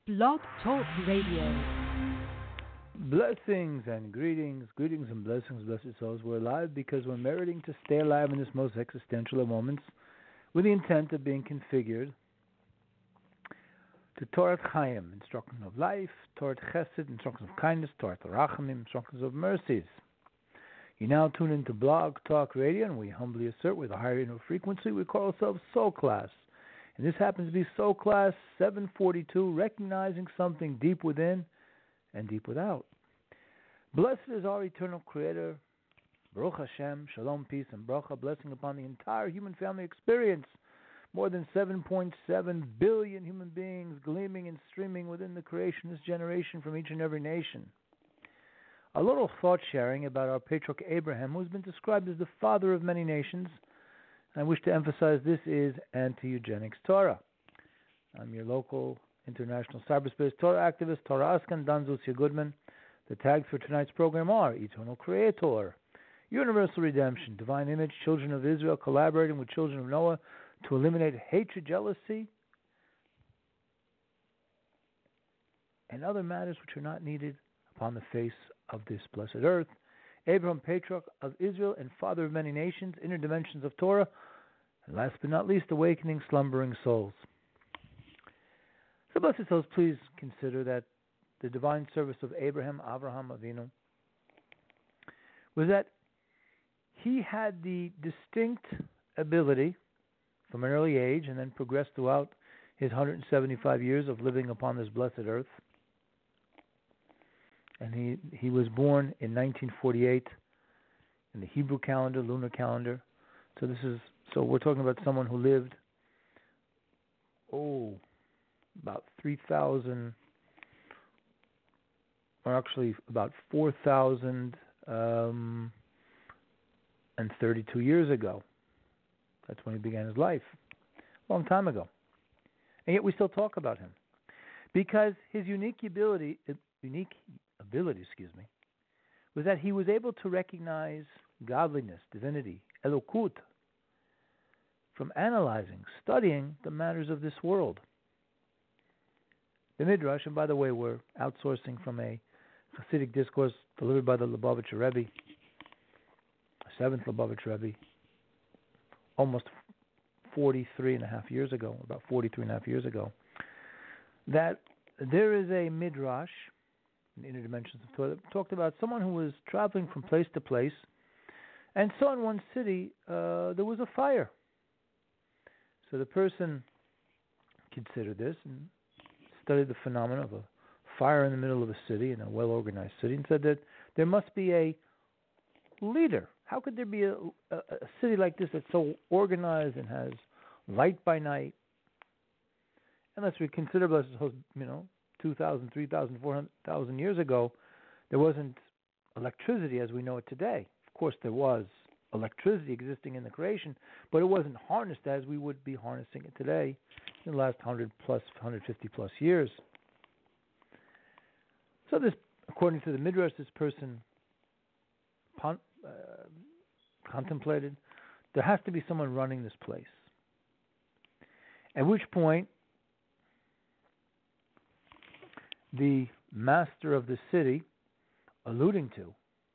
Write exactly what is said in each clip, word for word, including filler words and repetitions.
Blog Talk Radio. Blessings and greetings, greetings and blessings, blessed souls. We're alive because we're meriting to stay alive in this most existential of moments with the intent of being configured to Torah Chaim, instruction of life, Torah Chesed, instructions of kindness, Torah Rachamim, instructions of mercies. You now tune into Blog Talk Radio, and we humbly assert with a higher inner frequency, we call ourselves Soul Class. And this happens to be Soul Class seven forty-two, recognizing something deep within and deep without. Blessed is our eternal Creator, Baruch Hashem, Shalom, peace, and bracha, blessing upon the entire human family experience. More than seven point seven billion human beings gleaming and streaming within the creation this generation from each and every nation. A little thought sharing about our patriarch Abraham, who has been described as the father of many nations. I wish to emphasize this is Anti-Eugenics Torah. I'm your local international cyberspace Torah activist, Torah Askan, Dan Zucia Goodman. The tags for tonight's program are Eternal Creator, Universal Redemption, Divine Image, Children of Israel collaborating with Children of Noah to eliminate hatred, jealousy, and other matters which are not needed upon the face of this blessed earth. Abraham, patriarch of Israel and father of many nations, inner dimensions of Torah, and last but not least, awakening slumbering souls. So, blessed souls, please consider that the divine service of Abraham, Avraham Avinu, was that he had the distinct ability from an early age and then progressed throughout his one hundred seventy-five years of living upon this blessed earth. And he, he was born in nineteen forty-eight in the Hebrew calendar, lunar calendar. So this is so we're talking about someone who lived oh about three thousand, or actually about four thousand um, and thirty-two years ago. That's when he began his life, a long time ago. And yet we still talk about him because his unique ability, unique ability, excuse me, was that he was able to recognize godliness, divinity, Elokut, from analyzing, studying the matters of this world. The Midrash, and by the way, we're outsourcing from a Hasidic discourse delivered by the Lubavitcher Rebbe, seventh Lubavitcher Rebbe, almost forty-three and a half years ago, about forty-three and a half years ago, that there is a Midrash in the inner dimensions of Torah that talked about someone who was traveling from place to place and saw in one city uh, there was a fire. So the person considered this and studied the phenomenon of a fire in the middle of a city, in a well-organized city, and said that there must be a leader. How could there be a, a, a city like this that's so organized and has light by night? Unless we consider, you know, two thousand, three thousand, four thousand years ago, there wasn't electricity as we know it today. Of course, there was electricity existing in the creation, but it wasn't harnessed as we would be harnessing it today in the last one hundred plus, one hundred fifty plus years. So this, according to the Midrash, this person pon- uh, contemplated, there has to be someone running this place. At which point, the master of the city, alluding to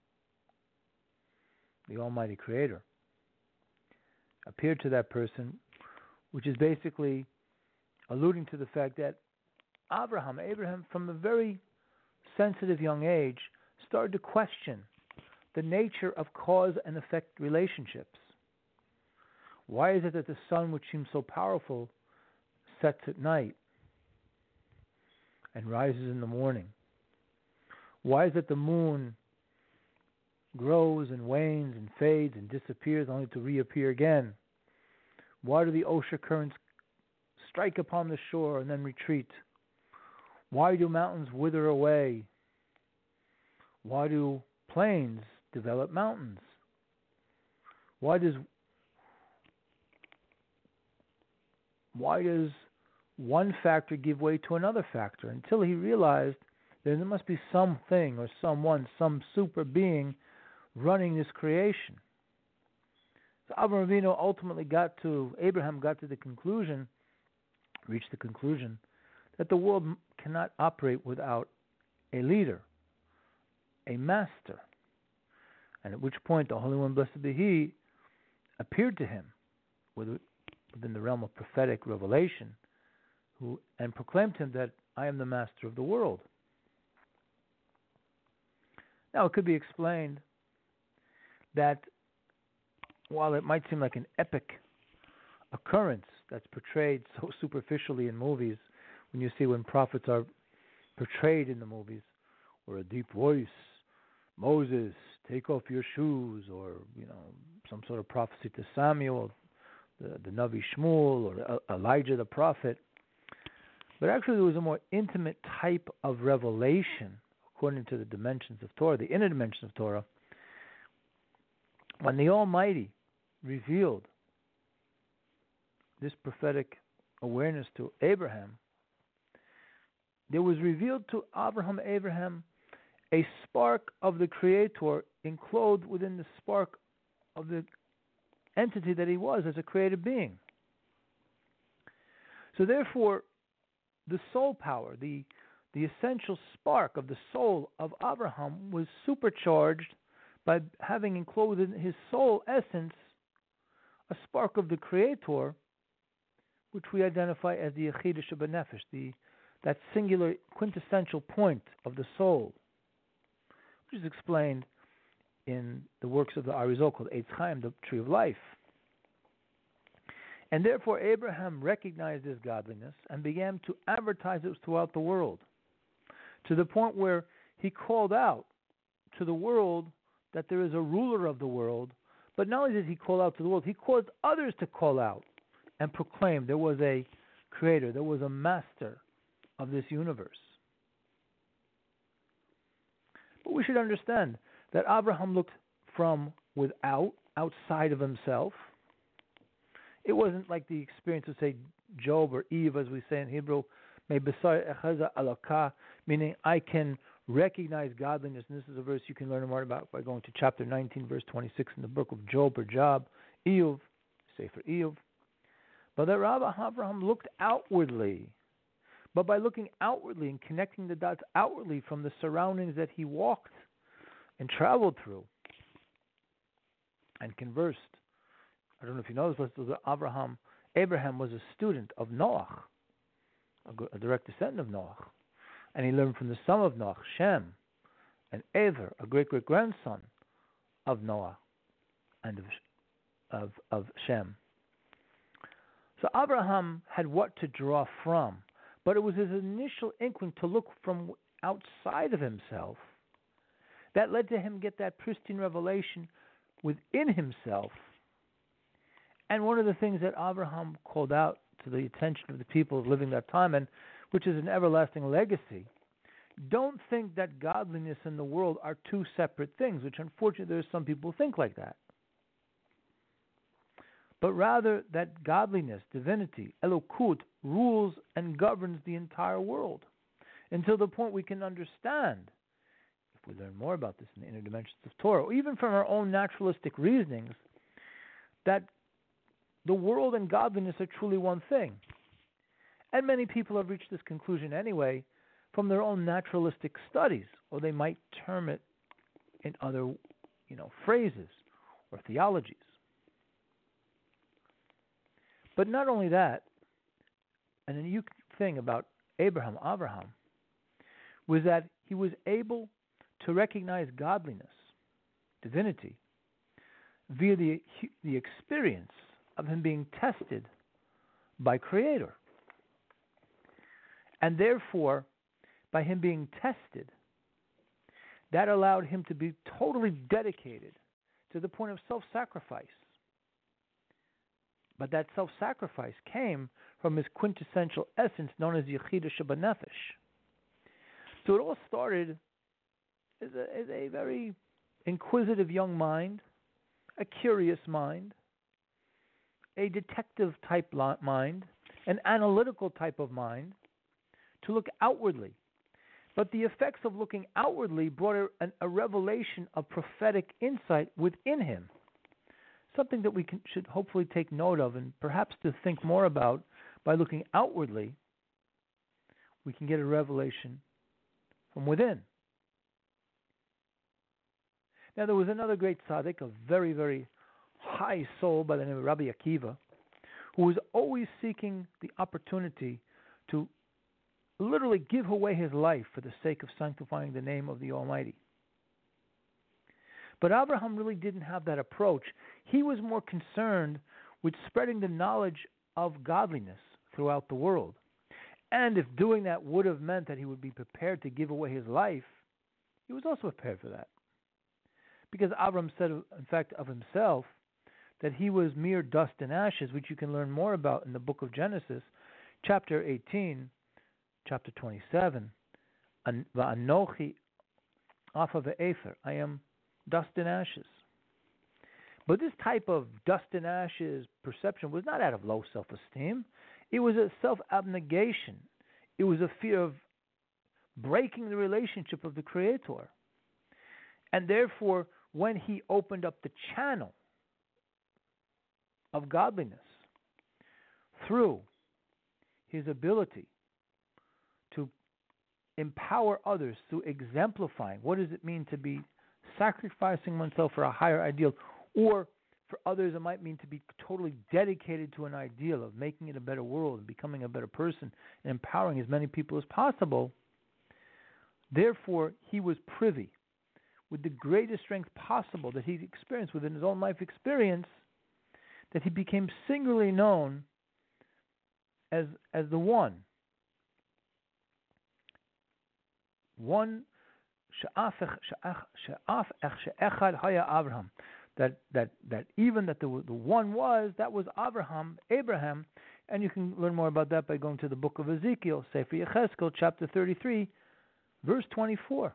the Almighty Creator, appeared to that person, which is basically alluding to the fact that Abraham, Abraham, from a very sensitive young age, started to question the nature of cause and effect relationships. Why is it that the sun, which seems so powerful, sets at night and rises in the morning? Why is it the moon grows and wanes and fades and disappears only to reappear again? Why do the ocean currents strike upon the shore and then retreat? Why do mountains wither away? Why do plains develop mountains? Why does why does one factor give way to another factor? Until he realized that there must be something or someone, some super being running this creation. So Avraham Avinu ultimately got to, Abraham got to the conclusion, reached the conclusion, that the world cannot operate without a leader, a master. And at which point the Holy One, blessed be He, appeared to him within the realm of prophetic revelation, who and proclaimed to him that I am the master of the world. Now it could be explained that while it might seem like an epic occurrence that's portrayed so superficially in movies, when you see when prophets are portrayed in the movies, or a deep voice, Moses, take off your shoes, or you know, some sort of prophecy to Samuel, the, the Navi Shmuel, or Elijah the prophet. But actually there was a more intimate type of revelation, according to the dimensions of Torah, the inner dimensions of Torah, when the Almighty revealed this prophetic awareness to Abraham. There was revealed to Abraham, Abraham, a spark of the Creator enclosed within the spark of the entity that he was as a created being. So therefore, the soul power, the, the essential spark of the soul of Abraham was supercharged by having enclosed in his soul essence a spark of the Creator, which we identify as the Yechidah Shebanefesh, the that singular quintessential point of the soul, which is explained in the works of the Arizal called Eitz Chaim, the Tree of Life. And therefore Abraham recognized this godliness and began to advertise it throughout the world, to the point where he called out to the world that there is a ruler of the world. But not only did he call out to the world, he caused others to call out and proclaim there was a creator, there was a master of this universe. But we should understand that Abraham looked from without, outside of himself. It wasn't like the experience of, say, Job or Eve, as we say in Hebrew, meaning I can recognize godliness. And this is a verse you can learn more about by going to chapter nineteen, verse twenty-six in the book of Job or Job, Eov, Sefer Eov. But that Rabbi Abraham looked outwardly. But by looking outwardly and connecting the dots outwardly from the surroundings that he walked and traveled through and conversed. I don't know if you know this, but Abraham, Abraham was a student of Noach, a direct descendant of Noach. And he learned from the son of Noach, Shem, and Ever, a great-great-grandson of Noah and of, of, of Shem. So Abraham had what to draw from, but it was his initial inkling to look from outside of himself that led to him get that pristine revelation within himself. And one of the things that Abraham called out to the attention of the people living that time, and which is an everlasting legacy, don't think that godliness and the world are two separate things, which unfortunately there's some people who think like that. But rather that godliness, divinity, Elokut, rules and governs the entire world until the point we can understand, if we learn more about this in the inner dimensions of Torah, or even from our own naturalistic reasonings, that the world and godliness are truly one thing. And many people have reached this conclusion anyway from their own naturalistic studies, or they might term it in other, you know, phrases or theologies. But not only that, and a unique thing about Abraham, Abraham, was that he was able to recognize godliness, divinity, via the, the experience of him being tested by Creator. And therefore, by him being tested, that allowed him to be totally dedicated to the point of self-sacrifice. But that self-sacrifice came from his quintessential essence known as Yechidah Shebanefesh. So it all started as a, as a very inquisitive young mind, a curious mind, a detective type mind, an analytical type of mind, to look outwardly. But the effects of looking outwardly brought a, a revelation of prophetic insight within him. Something that we can, should hopefully take note of and perhaps to think more about by looking outwardly we can get a revelation from within. Now, there was another great tzaddik, a very, very high soul by the name of Rabbi Akiva, who was always seeking the opportunity to literally give away his life for the sake of sanctifying the name of the Almighty. But Abraham really didn't have that approach. He was more concerned with spreading the knowledge of godliness throughout the world. And if doing that would have meant that he would be prepared to give away his life, he was also prepared for that. Because Abraham said, in fact, of himself, that he was mere dust and ashes, which you can learn more about in the book of Genesis, chapter eighteen, chapter twenty-seven. Va'anochi afa ve'efer, I am dust and ashes. But this type of dust and ashes perception was not out of low self-esteem. It was a self-abnegation. It was a fear of breaking the relationship of the Creator. And therefore, when he opened up the channel of godliness through his ability to empower others through exemplifying what does it mean to be sacrificing oneself for a higher ideal, or for others it might mean to be totally dedicated to an ideal of making it a better world and becoming a better person and empowering as many people as possible. Therefore, he was privy with the greatest strength possible that he experienced within his own life experience, that he became singularly known as as the one. One that that that even that the the one was, that was Abraham, Abraham, and you can learn more about that by going to the book of Ezekiel, Sefer Yechezkel, chapter thirty-three, verse twenty-four.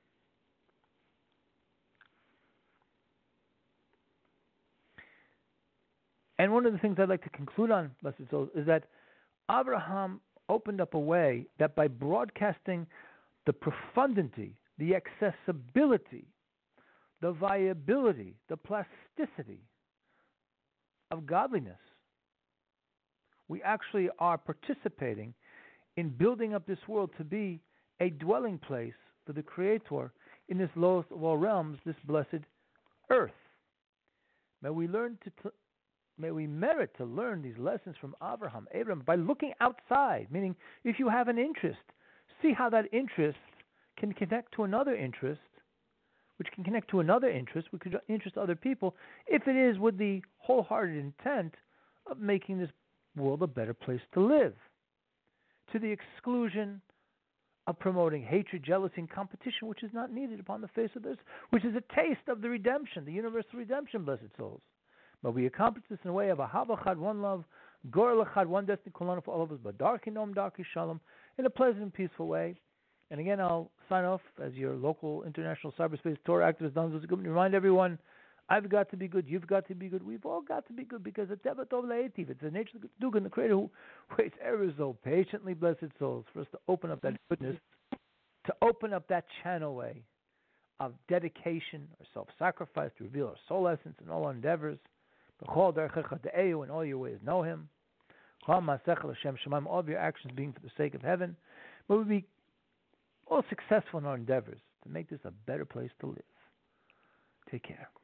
And one of the things I'd like to conclude on, blessed souls, is that Abraham opened up a way that by broadcasting the profundity, the accessibility, the viability, the plasticity of godliness, we actually are participating in building up this world to be a dwelling place for the Creator in this lowest of all realms, this blessed earth. May we learn to t- May we merit to learn these lessons from Abraham, Abraham, by looking outside, meaning if you have an interest, see how that interest can connect to another interest, which can connect to another interest, which could interest other people, if it is with the wholehearted intent of making this world a better place to live, to the exclusion of promoting hatred, jealousy, and competition, which is not needed upon the face of this, which is a taste of the redemption, the universal redemption, blessed souls. But we accomplish this in a way of a Havachad, one love, Gor Lachad, one destiny, Kolana for all of us, but Darki Nom, Darki Shalom, in a pleasant and peaceful way. And again, I'll sign off as your local international cyberspace Torah activist, Don Zuzigum, remind everyone, I've got to be good, you've got to be good, we've all got to be good, because it's Teva Tov La'etiv, it's the nature of the Dugan, the Creator, who waits ever so patiently, blessed souls, for us to open up that goodness, to open up that channel way of dedication or self-sacrifice to reveal our soul essence in all our endeavors. In all your ways know Him. All of your actions being for the sake of heaven. But we be all successful in our endeavors to make this a better place to live. Take care.